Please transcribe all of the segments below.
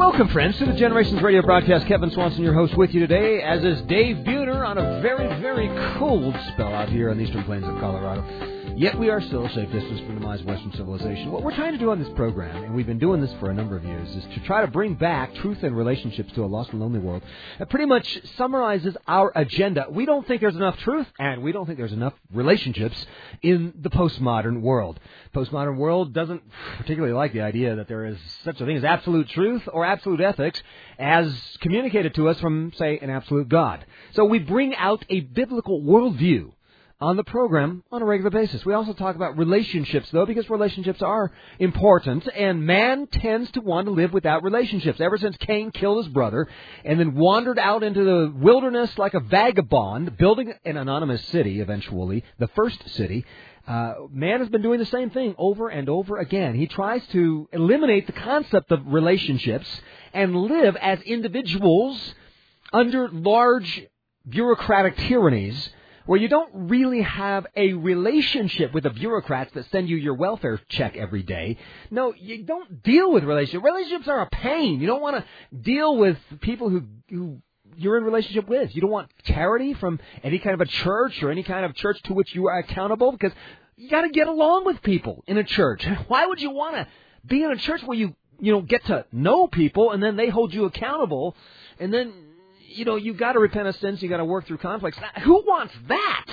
Welcome, friends, to the Generations Radio broadcast. Kevin Swanson, your host, with you today, as is Dave Buhner on a very, very cold spell out here on the eastern plains of Colorado. Yet we are still a safe distance from demised Western civilization. What we're trying to do on this program, and we've been doing this for a number of years, is to try to bring back truth and relationships to a lost and lonely world. That pretty much summarizes our agenda. We don't think there's enough truth, and we don't think there's enough relationships in the postmodern world. Postmodern world doesn't particularly like the idea that there is such a thing as absolute truth or absolute ethics as communicated to us from, say, an absolute God. So we bring out a biblical worldview on the program on a regular basis. We also talk about relationships, though, because relationships are important, and man tends to want to live without relationships. Ever since Cain killed his brother and then wandered out into the wilderness like a vagabond, building an anonymous city, eventually, the first city, man has been doing the same thing over and over again. He tries to eliminate the concept of relationships and live as individuals under large bureaucratic tyrannies where you don't really have a relationship with the bureaucrats that send you your welfare check every day. No, you don't deal with relationships. Relationships are a pain. You don't want to deal with people who you're in relationship with. You don't want charity from any kind of a church or any kind of church to which you are accountable, because you got to get along with people in a church. Why would you want to be in a church where you get to know people and then they hold you accountable, and then you got to repent of sins, you got to work through conflicts? Who wants that?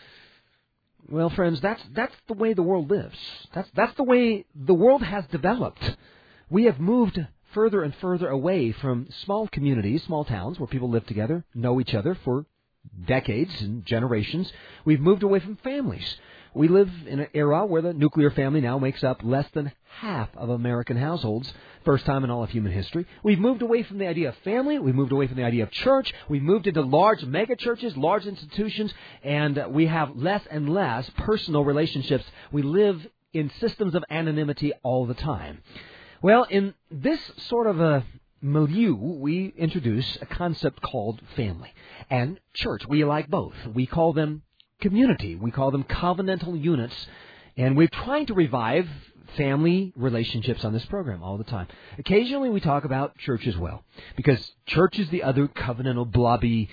Well, friends, that's the way the world lives. That's the way the world has developed. We have moved further and further away from small communities, small towns where people live together, know each other for decades and generations. We've moved away from families. We live in an era where the nuclear family now makes up less than half of American households, first time in all of human history. We've moved away from the idea of family. We've moved away from the idea of church. We've moved into large mega churches, large institutions, and we have less and less personal relationships. We live in systems of anonymity all the time. Well, in this sort of a milieu, we introduce a concept called family and church. We like both. We call them community. We call them covenantal units, and we're trying to revive family relationships on this program all the time. Occasionally we talk about church as well, because church is the other covenantal, blobby,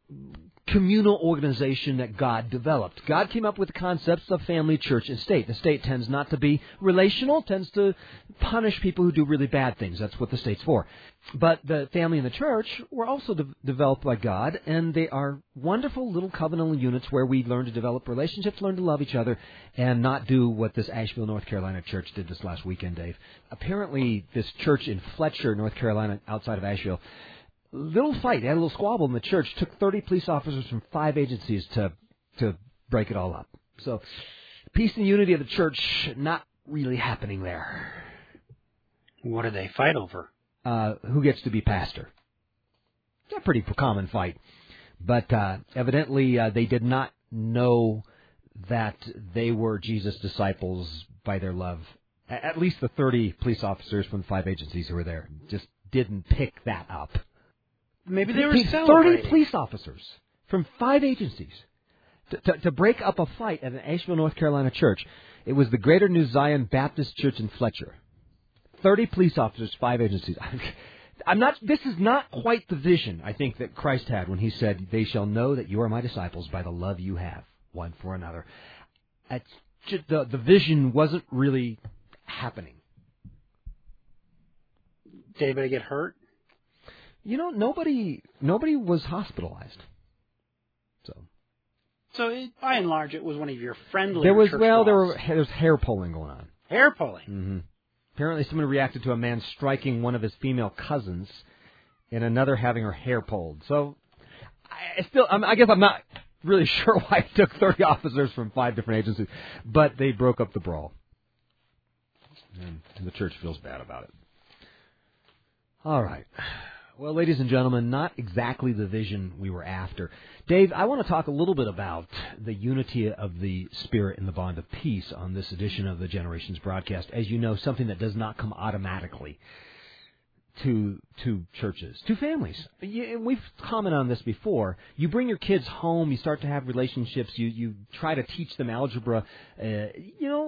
communal organization that God developed. God came up with the concepts of family, church, and state. The state tends not to be relational, tends to punish people who do really bad things. That's what the state's for. But the family and the church were also developed by God, and they are wonderful little covenantal units where we learn to develop relationships, learn to love each other, and not do what this Asheville, North Carolina church did this last weekend, Dave. Apparently, this church in Fletcher, North Carolina, outside of Asheville, little fight, had a little squabble in the church, took 30 police officers from 5 agencies to break it all up. So, peace and unity of the church, not really happening there. What do they fight over? Who gets to be pastor. It's a pretty common fight. But evidently they did not know that they were Jesus' disciples by their love. At least the 30 police officers from the 5 agencies who were there just didn't pick that up. Maybe they were celebrating. 30 police officers from 5 agencies to break up a fight at an Asheville, North Carolina church. It was the Greater New Zion Baptist Church in Fletcher. 30 police officers, 5 agencies. This is not quite the vision, I think, that Christ had when he said, "They shall know that you are my disciples by the love you have one for another." The vision wasn't really happening. Did anybody get hurt? Nobody was hospitalized. So by and large, it was one of your friendly. There was church there was hair pulling going on. Hair pulling. Mm-hmm. Apparently, someone reacted to a man striking one of his female cousins, and another having her hair pulled. So, I guess I'm not really sure why it took 30 officers from 5 different agencies, but they broke up the brawl, and the church feels bad about it. All right. Well, ladies and gentlemen, not exactly the vision we were after. Dave, I want to talk a little bit about the unity of the Spirit and the bond of peace on this edition of the Generations broadcast. As you know, something that does not come automatically to churches, to families. We've commented on this before. You bring your kids home, you start to have relationships, you try to teach them algebra.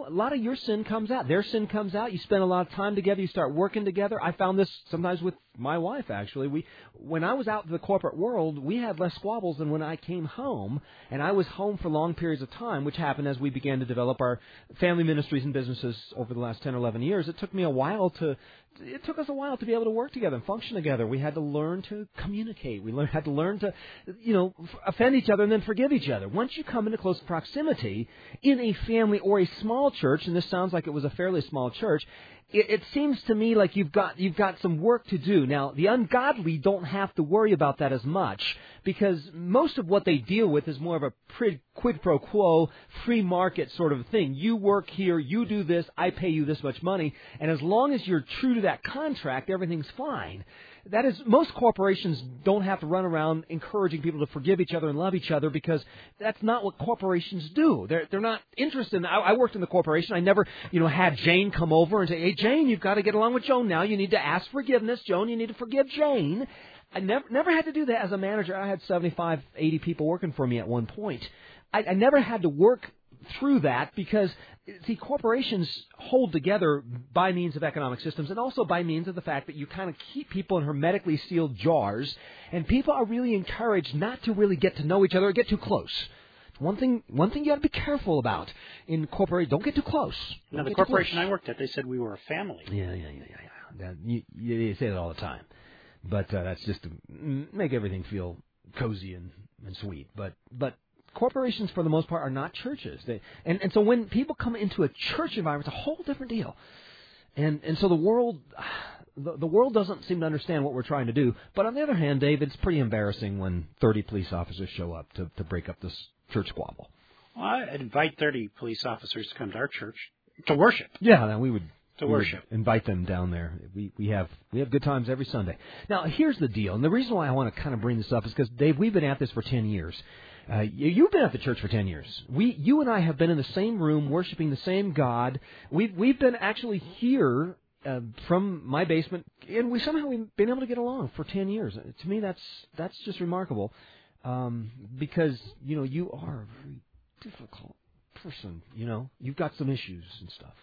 a lot of your sin comes out. Their sin comes out. You spend a lot of time together. You start working together. I found this sometimes with my wife, actually. When I was out in the corporate world, we had less squabbles than when I came home, and I was home for long periods of time, which happened as we began to develop our family ministries and businesses over the last 10 or 11 years. It took us a while to be able to work together and function together. We had to learn to communicate. We had to learn to, offend each other and then forgive each other. Once you come into close proximity in a family or a small church, and this sounds like it was a fairly small church, it seems to me like you've got some work to do. Now, the ungodly don't have to worry about that as much because most of what they deal with is more of a quid pro quo, free market sort of thing. You work here, you do this, I pay you this much money, and as long as you're true to that contract, everything's fine. That is, most corporations don't have to run around encouraging people to forgive each other and love each other because that's not what corporations do. They're not interested in. I worked in the corporation. I never, had Jane come over and say, "Hey, Jane, you've got to get along with Joan now. You need to ask forgiveness. Joan, you need to forgive Jane." I never had to do that as a manager. I had 75, 80 people working for me at one point. I never had to work through that because, see, corporations hold together by means of economic systems and also by means of the fact that you kind of keep people in hermetically sealed jars, and people are really encouraged not to really get to know each other or get too close. One thing you got to be careful about in corporate, don't get too close. Now, the corporation I worked at, they said we were a family. Yeah. You say that all the time. But that's just to make everything feel cozy and sweet. But corporations, for the most part, are not churches. And so when people come into a church environment, it's a whole different deal. And so the world doesn't seem to understand what we're trying to do. But on the other hand, Dave, it's pretty embarrassing when 30 police officers show up to break up this church squabble. Well, I'd invite 30 police officers to come to our church to worship. Yeah, then we would worship. Invite them down there. We have good times every Sunday. Now, here's the deal, and the reason why I want to kind of bring this up is because, Dave, we've been at this for 10 years. You've been at the church for 10 years. You and I have been in the same room worshiping the same God. We've been actually here from my basement, and we've been able to get along for 10 years. To me, that's just remarkable because, you are a very difficult person. You've got some issues and stuff.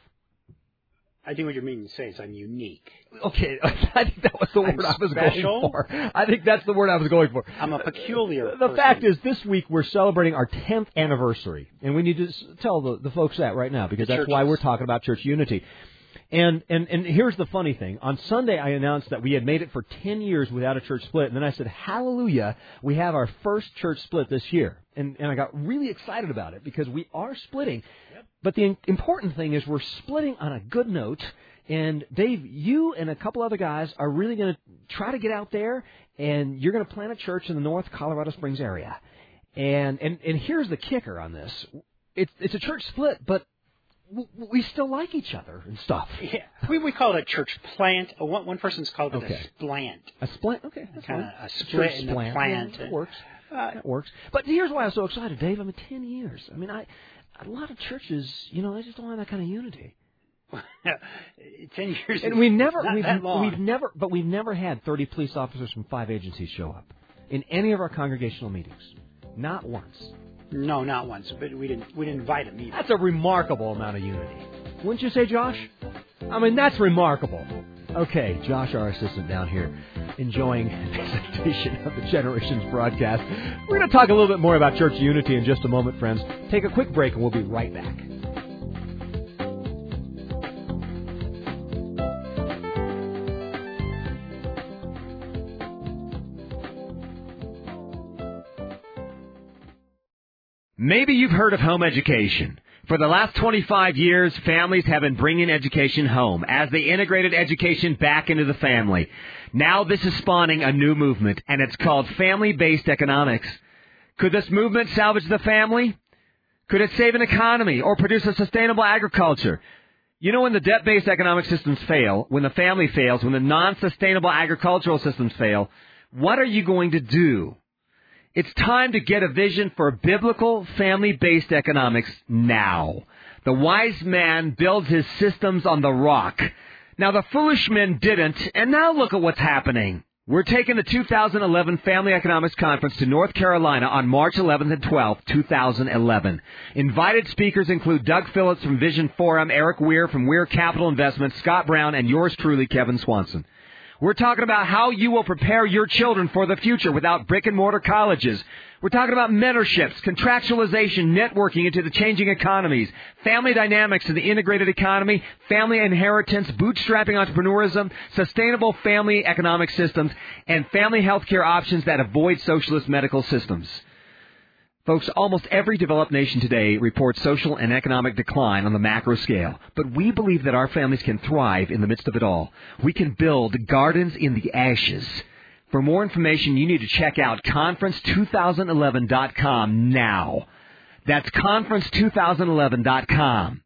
I think what you're meaning to say is I'm unique. Okay, I think that was the word I was going for. I think that's the word I was going for. I'm a peculiar The fact is, this week we're celebrating our 10th anniversary, and we need to tell the folks that right now because that's why we're talking about church unity. And here's the funny thing. On Sunday, I announced that we had made it for 10 years without a church split, and then I said, hallelujah, we have our first church split this year. And I got really excited about it because we are splitting. Yep. But the important thing is we're splitting on a good note. And, Dave, you and a couple other guys are really going to try to get out there, and you're going to plant a church in the North Colorado Springs area. And here's the kicker on this. It's a church split, but we still like each other and stuff. Yeah, we call it a church plant. One person's called it a splant. A splant? Okay. Kind of a split and a plant. Yeah, that works. That works. But here's why I'm so excited, Dave. 10 years. A lot of churches, they just don't have that kind of unity. 10 years. And we've never had 30 police officers from 5 agencies show up in any of our congregational meetings. Not once. No, not once. But we didn't invite them either. That's a remarkable amount of unity. Wouldn't you say, Josh? That's remarkable. Okay, Josh, our assistant down here, enjoying this edition of the Generations broadcast. We're going to talk a little bit more about church unity in just a moment, friends. Take a quick break, and we'll be right back. Maybe you've heard of home education. For the last 25 years, families have been bringing education home as they integrated education back into the family. Now this is spawning a new movement, and it's called family-based economics. Could this movement salvage the family? Could it save an economy or produce a sustainable agriculture? When the debt-based economic systems fail, when the family fails, when the non-sustainable agricultural systems fail, what are you going to do? It's time to get a vision for biblical family-based economics now. The wise man builds his systems on the rock. Now, the foolish men didn't, and now look at what's happening. We're taking the 2011 Family Economics Conference to North Carolina on March 11th and 12th, 2011. Invited speakers include Doug Phillips from Vision Forum, Eric Weir from Weir Capital Investments, Scott Brown, and yours truly, Kevin Swanson. We're talking about how you will prepare your children for the future without brick-and-mortar colleges. We're talking about mentorships, contractualization, networking into the changing economies, family dynamics in the integrated economy, family inheritance, bootstrapping entrepreneurism, sustainable family economic systems, and family health care options that avoid socialist medical systems. Folks, almost every developed nation today reports social and economic decline on the macro scale. But we believe that our families can thrive in the midst of it all. We can build gardens in the ashes. For more information, you need to check out conference2011.com now. That's conference2011.com.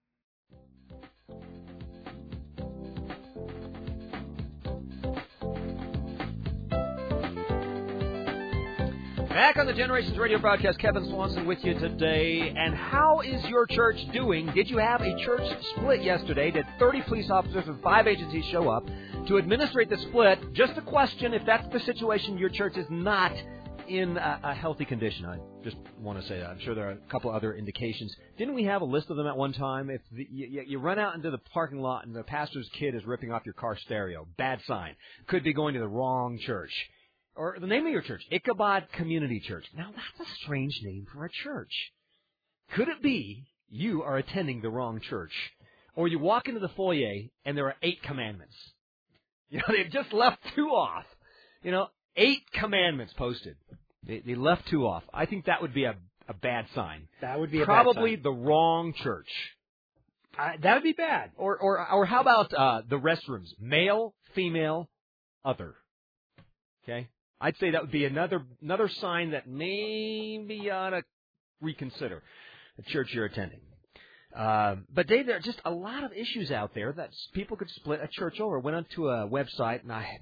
Back on the Generations Radio broadcast, Kevin Swanson with you today. And how is your church doing? Did you have a church split yesterday? Did 30 police officers from 5 agencies show up to administrate the split? Just a question, if that's the situation, your church is not in a healthy condition. I just want to say that. I'm sure there are a couple other indications. Didn't we have a list of them at one time? If you run out into the parking lot and the pastor's kid is ripping off your car stereo, bad sign. Could be going to the wrong church. Or the name of your church, Ichabod Community Church. Now, that's a strange name for a church. Could it be you are attending the wrong church? Or you walk into the foyer and there are 8 commandments. You know, they've just left 2 off. 8 commandments posted. They left 2 off. I think that would be a bad sign. That would be a Probably bad the sign. wrong church. That would be bad. Or how about the restrooms? Male, female, other. Okay? I'd say that would be another sign that maybe you ought to reconsider the church you're attending. But Dave, there are just a lot of issues out there that people could split a church over. Went onto a website,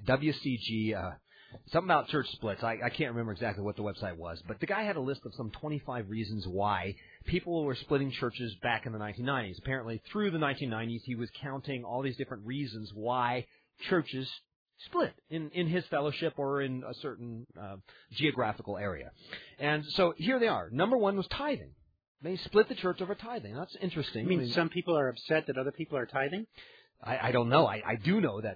WCG, something about church splits. I can't remember exactly what the website was, but the guy had a list of some 25 reasons why people were splitting churches back in the 1990s. Apparently, through the 1990s, he was counting all these different reasons why churches split in his fellowship or in a certain geographical area. And so here they are. Number 1 was tithing. They split the church over tithing. That's interesting. You mean some people are upset that other people are tithing? I don't know. I do know that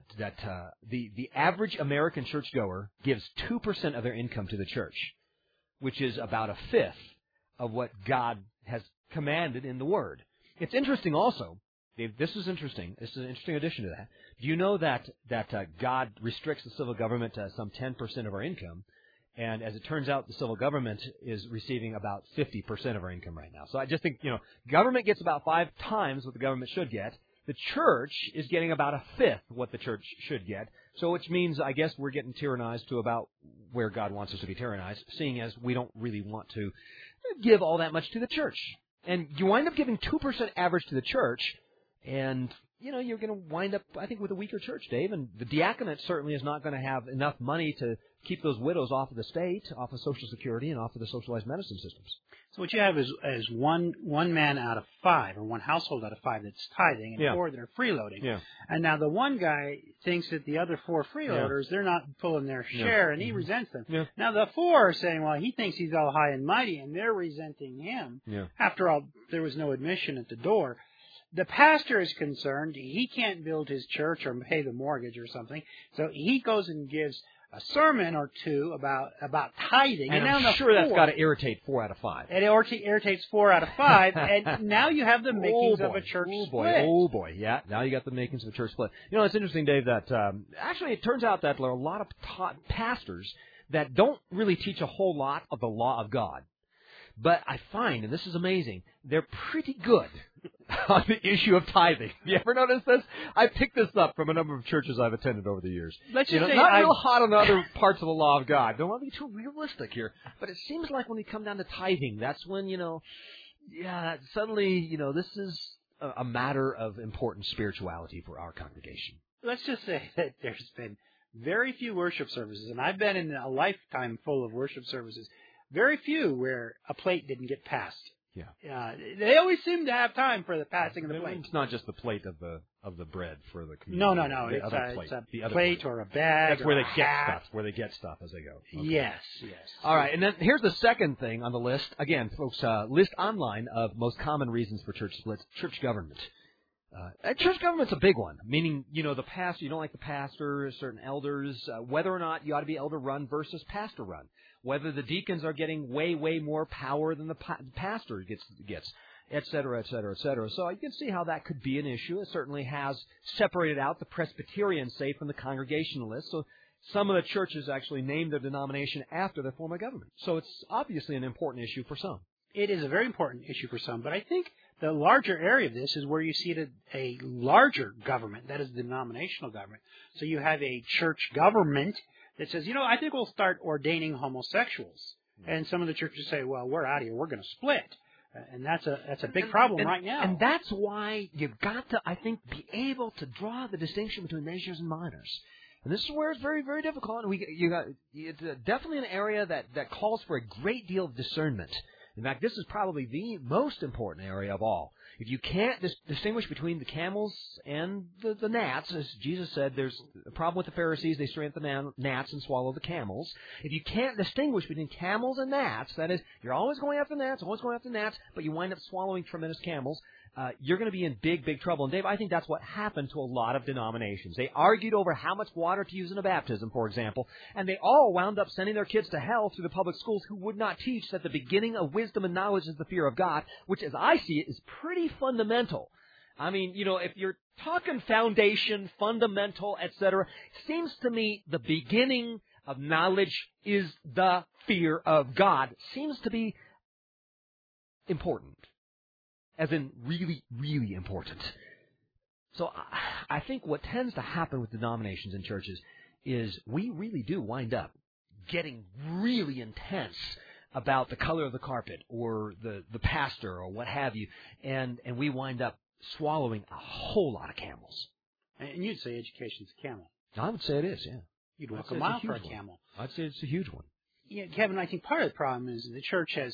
the average American churchgoer gives 2% of their income to the church, which is about 1/5 of what God has commanded in the Word. It's interesting also. This is interesting. This is an interesting addition to that. Do you know that God restricts the civil government to some 10% of our income? And as it turns out, the civil government is receiving about 50% of our income right now. So I just think, government gets about 5 times what the government should get. The church is getting about 1/5 what the church should get. So which means, I guess, we're getting tyrannized to about where God wants us to be tyrannized, seeing as we don't really want to give all that much to the church. And you wind up giving 2% average to the church, and, you're going to wind up, I think, with a weaker church, Dave. And the diaconate certainly is not going to have enough money to keep those widows off of the state, off of Social Security, and off of the socialized medicine systems. So what you have is one man out of 5, or one household out of 5 that's tithing, and 4 that are freeloading. Yeah. And now the one guy thinks that the other 4 freeloaders, they're not pulling their share, and he resents them. Yeah. Now the 4 are saying, well, he thinks he's all high and mighty, and they're resenting him. Yeah. After all, there was no admission at the door. The pastor is concerned. He can't build his church or pay the mortgage or something. So he goes and gives a sermon or 2 about tithing. And now I'm sure that's got to irritate 4 out of 5. It irritates 4 out of 5. And now you have the makings of a church split. Oh, boy. Yeah, now you got the makings of a church split. It's interesting, Dave, that actually it turns out that there are a lot of pastors that don't really teach a whole lot of the law of God. But I find, and this is amazing, they're pretty good on the issue of tithing. You ever notice this? I picked this up from a number of churches I've attended over the years. Let's just say not real hot on other parts of the law of God. Don't want to be too realistic here. But it seems like when we come down to tithing, that's when, suddenly, this is a matter of important spirituality for our congregation. Let's just say that there's been very few worship services, and I've been in a lifetime full of worship services, very few where a plate didn't get passed. Yeah. They always seem to have time for the passing of the plate. It's not just the plate of the bread for the community. No. The It's other a plate plate or a bag. That's where or they a get hat. stuff. Where they get stuff as they go. Okay. Yes. All right, and then here's the second thing on the list. Again, folks, list online of most common reasons for church splits: church government. Church government's a big one, meaning, the pastor, you don't like the pastor, certain elders, whether or not you ought to be elder-run versus pastor-run, whether the deacons are getting way, way more power than the pastor gets, et cetera, et cetera, et cetera. So you can see how that could be an issue. It certainly has separated out the Presbyterians, say, from the Congregationalists. So some of the churches actually named their denomination after their form of government. So it's obviously an important issue for some. It is a very important issue for some, but I think the larger area of this is where you see a larger government, that is the denominational government. So you have a church government that says, I think we'll start ordaining homosexuals. And some of the churches say, well, we're out of here, we're going to split. And that's a big problem right now. And that's why you've got to, I think, be able to draw the distinction between majors and minors. And this is where it's very, very difficult. And it's definitely an area that calls for a great deal of discernment. In fact, this is probably the most important area of all. If you can't distinguish between the camels and the gnats, as Jesus said, there's a problem with the Pharisees. They strand the gnats and swallow the camels. If you can't distinguish between camels and gnats, that is, you're always going after gnats, but you wind up swallowing tremendous camels, you're going to be in big, big trouble. And, Dave, I think that's what happened to a lot of denominations. They argued over how much water to use in a baptism, for example, and they all wound up sending their kids to hell through the public schools who would not teach that the beginning of wisdom and knowledge is the fear of God, which, as I see it, is pretty fundamental. I mean, if you're talking foundation, fundamental, etc., seems to me the beginning of knowledge is the fear of God. Seems to be important. As in really, really important. So I think what tends to happen with denominations and churches is we really do wind up getting really intense about the color of the carpet or the pastor or what have you, and we wind up swallowing a whole lot of camels. And you'd say education's a camel. I would say it is, yeah. You'd walk a mile for a camel. I'd say it's a huge one. Yeah, Kevin, I think part of the problem is the church has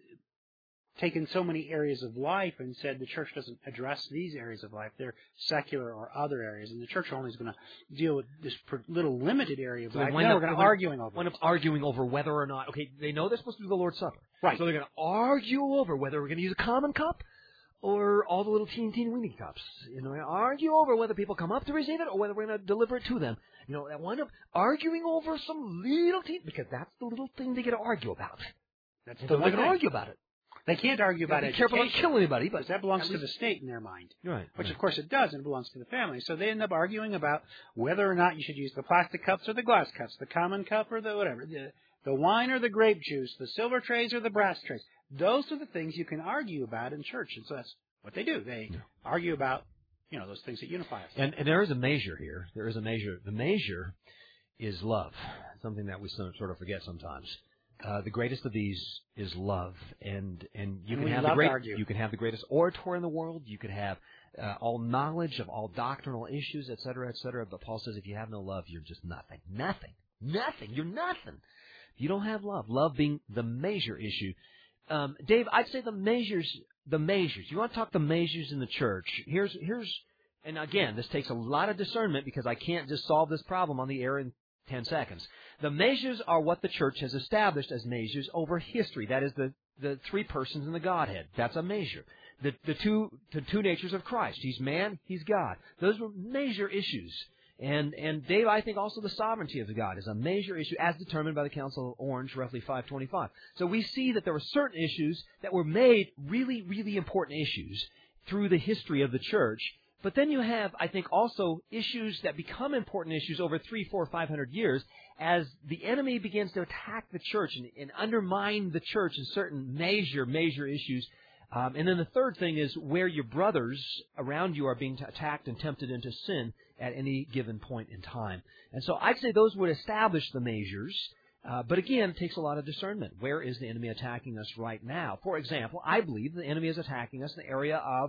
taken so many areas of life and said the church doesn't address these areas of life. They're secular or other areas, and the church only is going to deal with this little limited area of life. Now we're going to arguing over whether or not, okay, they know they're supposed to do the Lord's Supper. Right. So they're going to argue over whether we're going to use a common cup or all the little teeny weeny cups. Argue over whether people come up to receive it or whether we're going to deliver it to them. They wind up arguing over some little because that's the little thing they get to argue about. That's they're going to argue about it. They can't argue about it. Be careful not to kill anybody, but that belongs to the state in their mind. Right. Which, of course, it does, and it belongs to the family. So they end up arguing about whether or not you should use the plastic cups or the glass cups, the common cup or the whatever, the wine or the grape juice, the silver trays or the brass trays. Those are the things you can argue about in church, and so that's what they do. They argue about, those things that unify us. And there is a measure here. There is a measure. The measure is love, something that we sort of forget sometimes. The greatest of these is love, and you can have the greatest orator in the world. You could have all knowledge of all doctrinal issues, et cetera, et cetera. But Paul says, if you have no love, you're just nothing. You're nothing. You don't have love. Love being the major issue. Dave, I'd say the measures. You want to talk the measures in the church? Here's, and again, this takes a lot of discernment because I can't just solve this problem on the air in 10 seconds. The measures are what the church has established as measures over history. That is the three persons in the Godhead. That's a measure. The two natures of Christ. He's man, he's God. Those were major issues. And Dave, I think also the sovereignty of the God is a major issue as determined by the Council of Orange, roughly 525. So we see that there were certain issues that were made really, really important issues through the history of the church. But then you have, I think, also issues that become important issues over 300, 400, 500 years as the enemy begins to attack the church and undermine the church in certain major issues. And then the third thing is where your brothers around you are being attacked and tempted into sin at any given point in time. And so I'd say those would establish the measures. But again, it takes a lot of discernment. Where is the enemy attacking us right now? For example, I believe the enemy is attacking us in the area of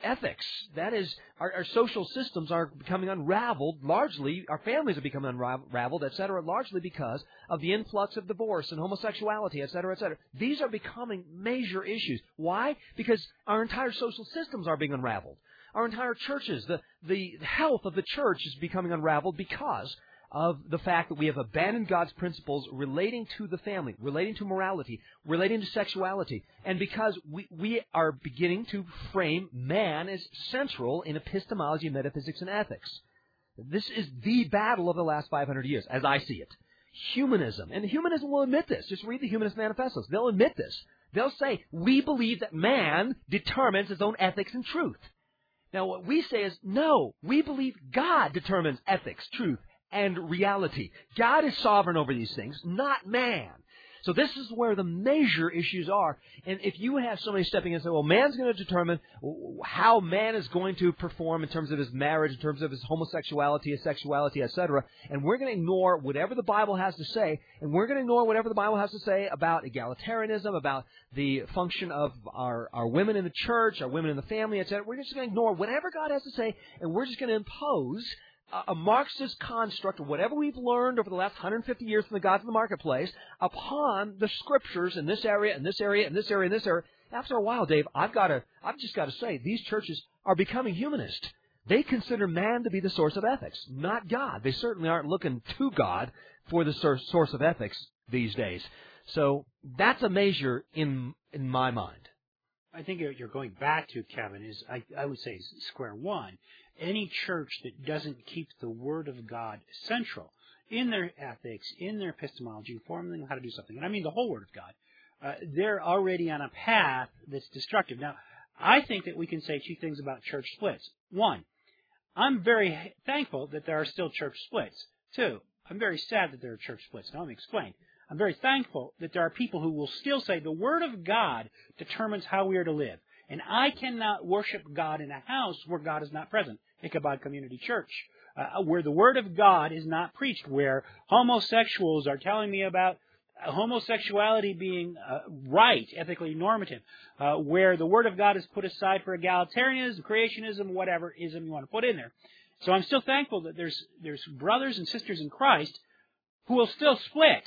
ethics. That is, our social systems are becoming unraveled, largely, our families are becoming unraveled, et cetera, largely because of the influx of divorce and homosexuality, et cetera, et cetera. These are becoming major issues. Why? Because our entire social systems are being unraveled. Our entire churches, the health of the church is becoming unraveled because of the fact that we have abandoned God's principles relating to the family, relating to morality, relating to sexuality, and because we are beginning to frame man as central in epistemology, metaphysics, and ethics. This is the battle of the last 500 years, as I see it. Humanism, and humanism will admit this. Just read the Humanist Manifestos. They'll admit this. They'll say, we believe that man determines his own ethics and truth. Now, what we say is, no, we believe God determines ethics, truth, and reality. God is sovereign over these things, not man. So this is where the major issues are. And if you have somebody stepping in and say, well, man's going to determine how man is going to perform in terms of his marriage, in terms of his homosexuality, his sexuality, etc., and we're going to ignore whatever the Bible has to say, and we're going to ignore whatever the Bible has to say about egalitarianism, about the function of our women in the church, our women in the family, etc., we're just going to ignore whatever God has to say, and we're just going to impose a Marxist construct of whatever we've learned over the last 150 years from the gods of the marketplace upon the scriptures in this area, and this area, and this area, and this area. After a while, Dave, I've just got to say, these churches are becoming humanist. They consider man to be the source of ethics, not God. They certainly aren't looking to God for the source of ethics these days. So that's a measure in my mind. I think you're going back to, Kevin, is I would say square one. Any church that doesn't keep the Word of God central in their ethics, in their epistemology, informing them how to do something, and I mean the whole Word of God, they're already on a path that's destructive. Now, I think that we can say two things about church splits. One, I'm very thankful that there are still church splits. Two, I'm very sad that there are church splits. Now, let me explain. I'm very thankful that there are people who will still say the Word of God determines how we are to live. And I cannot worship God in a house where God is not present. Ichabod Community Church, where the Word of God is not preached, where homosexuals are telling me about homosexuality being right, ethically normative, where the Word of God is put aside for egalitarianism, creationism, whatever ism you want to put in there. So I'm still thankful that there's brothers and sisters in Christ who will still split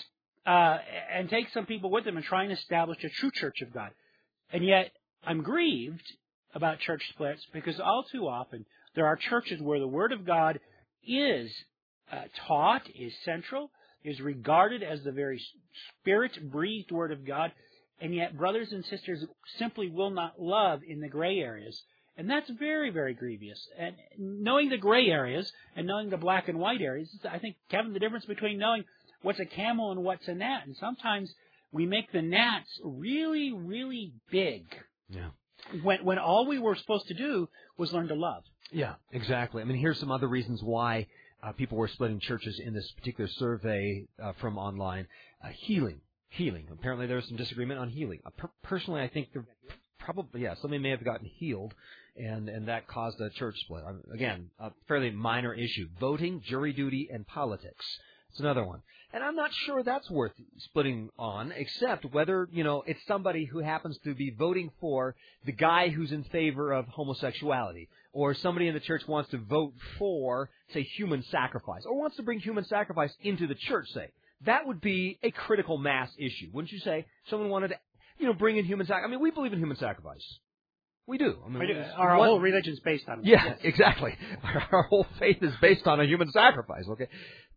and take some people with them and try and establish a true church of God. And yet, I'm grieved about church splits because all too often there are churches where the Word of God is taught, is central, is regarded as the very Spirit-breathed Word of God, and yet brothers and sisters simply will not love in the gray areas. And that's very, very grievous. And knowing the gray areas and knowing the black and white areas, I think, Kevin, the difference between knowing what's a camel and what's a gnat. And sometimes we make the gnats really, really big. Yeah. When all we were supposed to do was learn to love. Yeah, exactly. I mean, here's some other reasons why people were splitting churches in this particular survey from online. Healing. Apparently there was some disagreement on healing. Personally, I think somebody may have gotten healed, and that caused a church split. Again, a fairly minor issue. Voting, jury duty, and politics. It's another one. And I'm not sure that's worth splitting on, except whether, it's somebody who happens to be voting for the guy who's in favor of homosexuality, or somebody in the church wants to vote for, say, human sacrifice, or wants to bring human sacrifice into the church, say. That would be a critical mass issue, wouldn't you say? Someone wanted to, bring in human sacrifice. I mean, we believe in human sacrifice. We do. I mean, our whole religion's based on it. Yeah, yes. Exactly. Our whole faith is based on a human sacrifice, okay?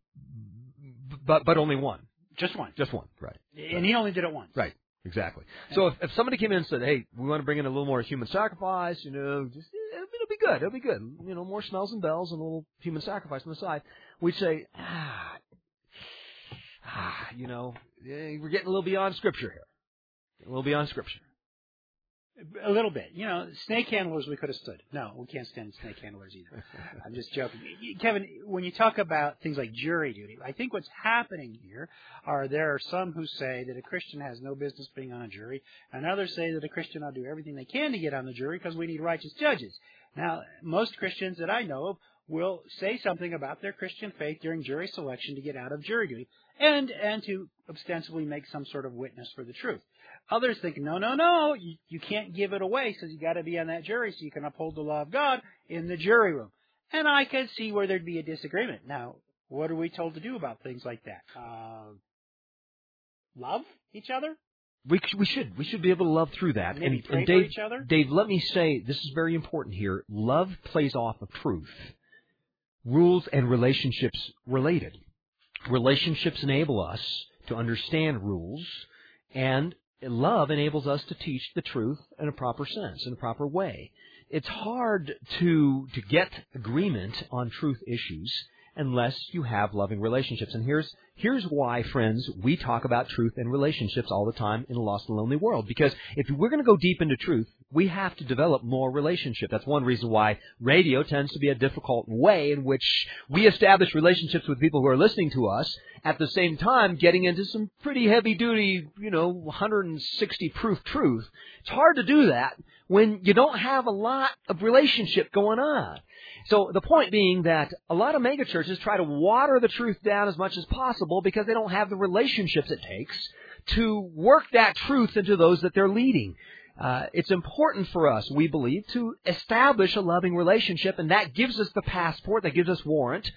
But only one. Just one. Just one, right. And he only did it once. Right, exactly. So if somebody came in and said, hey, we want to bring in a little more human sacrifice, it'll be good. It'll be good. More smells and bells and a little human sacrifice on the side. We'd say, we're getting a little beyond Scripture here. A little beyond Scripture. A little bit. Snake handlers we could have stood. No, we can't stand snake handlers either. I'm just joking. Kevin, when you talk about things like jury duty, I think what's happening here there are some who say that a Christian has no business being on a jury, and others say that a Christian ought to do everything they can to get on the jury because we need righteous judges. Now, most Christians that I know of will say something about their Christian faith during jury selection to get out of jury duty and to ostensibly make some sort of witness for the truth. Others think, no, you can't give it away, so you got to be on that jury so you can uphold the law of God in the jury room. And I could see where there'd be a disagreement. Now, what are we told to do about things like that? Love each other? We should be able to love through that. Maybe pray Dave, for each other? Dave, let me say, this is very important here. Love plays off of truth. Rules and relationships related. Relationships enable us to understand rules, and love enables us to teach the truth in a proper sense, in a proper way. It's hard to get agreement on truth issues unless you have loving relationships. And here's why, friends, we talk about truth and relationships all the time in a lost and lonely world. Because if we're going to go deep into truth, we have to develop more relationship. That's one reason why radio tends to be a difficult way in which we establish relationships with people who are listening to us, at the same time getting into some pretty heavy-duty, 160 proof truth. It's hard to do that when you don't have a lot of relationship going on. So the point being that a lot of megachurches try to water the truth down as much as possible because they don't have the relationships it takes to work that truth into those that they're leading. It's important for us, we believe, to establish a loving relationship, and that gives us the passport, that gives us warrant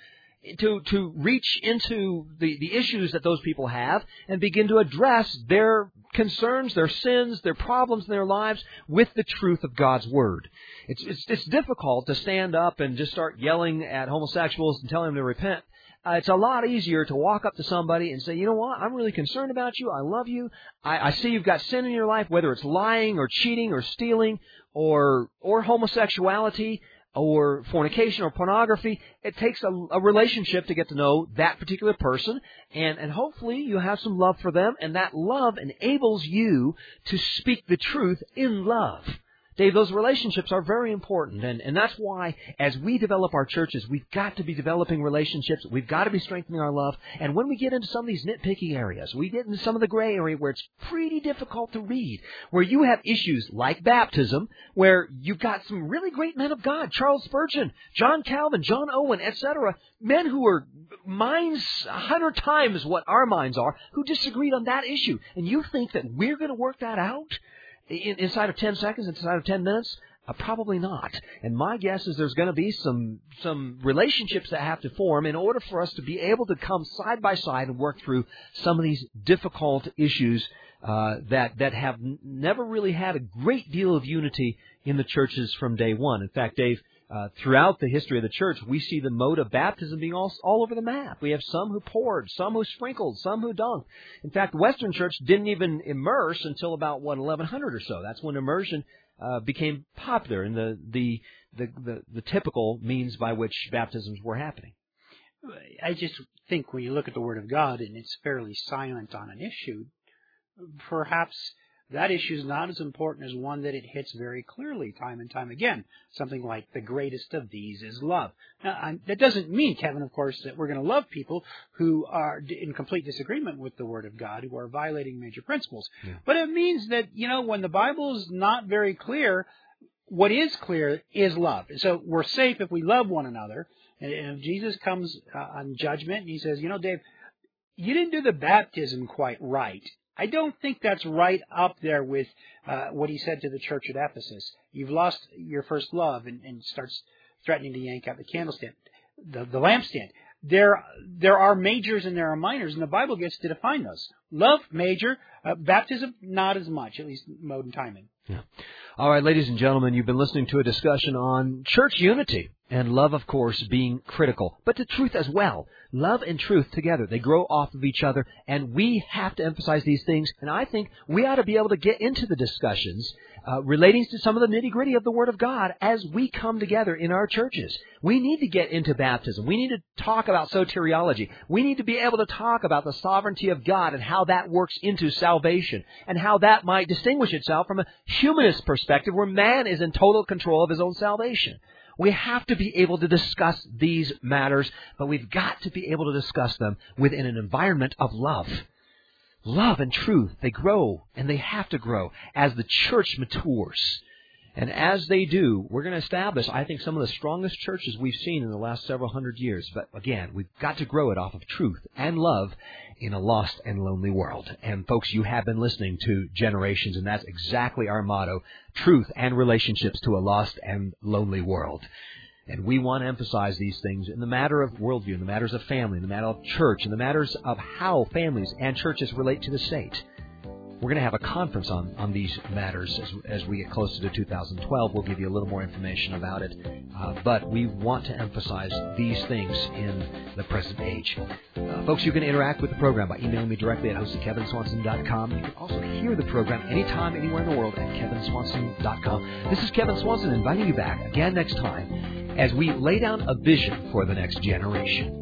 to reach into the issues that those people have and begin to address their concerns, their sins, their problems in their lives with the truth of God's Word. It's difficult to stand up and just start yelling at homosexuals and telling them to repent. It's a lot easier to walk up to somebody and say, you know what, I'm really concerned about you, I love you, I see you've got sin in your life, whether it's lying or cheating or stealing or homosexuality or fornication or pornography. It takes a relationship to get to know that particular person, and hopefully you have some love for them, and that love enables you to speak the truth in love. Dave, those relationships are very important, and that's why as we develop our churches, we've got to be developing relationships, we've got to be strengthening our love, and when we get into some of these nitpicky areas, we get into some of the gray area where it's pretty difficult to read, where you have issues like baptism, where you've got some really great men of God, Charles Spurgeon, John Calvin, John Owen, etc., men who are minds 100 times what our minds are, who disagreed on that issue, and you think that we're going to work that out inside of 10 seconds, inside of 10 minutes? Probably not. And my guess is there's going to be some relationships that have to form in order for us to be able to come side by side and work through some of these difficult issues that have never really had a great deal of unity in the churches from day one. In fact, Dave, throughout the history of the church, we see the mode of baptism being all over the map. We have some who poured, some who sprinkled, some who dunked. In fact, Western Church didn't even immerse until about, 1100 or so. That's when immersion became popular and the typical means by which baptisms were happening. I just think when you look at the Word of God and it's fairly silent on an issue, perhaps that issue is not as important as one that it hits very clearly time and time again. Something like the greatest of these is love. Now, that doesn't mean, Kevin, of course, that we're going to love people who are in complete disagreement with the Word of God, who are violating major principles. Yeah. But it means that, when the Bible is not very clear, what is clear is love. So we're safe if we love one another. And if Jesus comes on judgment and he says, Dave, you didn't do the baptism quite right. I don't think that's right up there with what he said to the church at Ephesus. You've lost your first love, and starts threatening to yank out the candlestand, the lampstand. There are majors and there are minors, and the Bible gets to define those. Love, major. Baptism, not as much, at least mode and timing. Yeah. All right, ladies and gentlemen, you've been listening to a discussion on church unity. And love, of course, being critical, but the truth as well. Love and truth together. They grow off of each other, and we have to emphasize these things. And I think we ought to be able to get into the discussions relating to some of the nitty-gritty of the Word of God as we come together in our churches. We need to get into baptism. We need to talk about soteriology. We need to be able to talk about the sovereignty of God and how that works into salvation and how that might distinguish itself from a humanist perspective where man is in total control of his own salvation. We have to be able to discuss these matters, but we've got to be able to discuss them within an environment of love. Love and truth, they grow, and they have to grow as the church matures. And as they do, we're going to establish, I think, some of the strongest churches we've seen in the last several hundred years. But again, we've got to grow it off of truth and love in a lost and lonely world. And folks, you have been listening to Generations, and that's exactly our motto: truth and relationships to a lost and lonely world. And we want to emphasize these things in the matter of worldview, in the matters of family, in the matter of church, in the matters of how families and churches relate to the state. We're going to have a conference on these matters as we get closer to 2012. We'll give you a little more information about it. But we want to emphasize these things in the present age. Folks, you can interact with the program by emailing me directly at host@kevinswanson.com. You can also hear the program anytime, anywhere in the world at kevinswanson.com. This is Kevin Swanson inviting you back again next time as we lay down a vision for the next generation.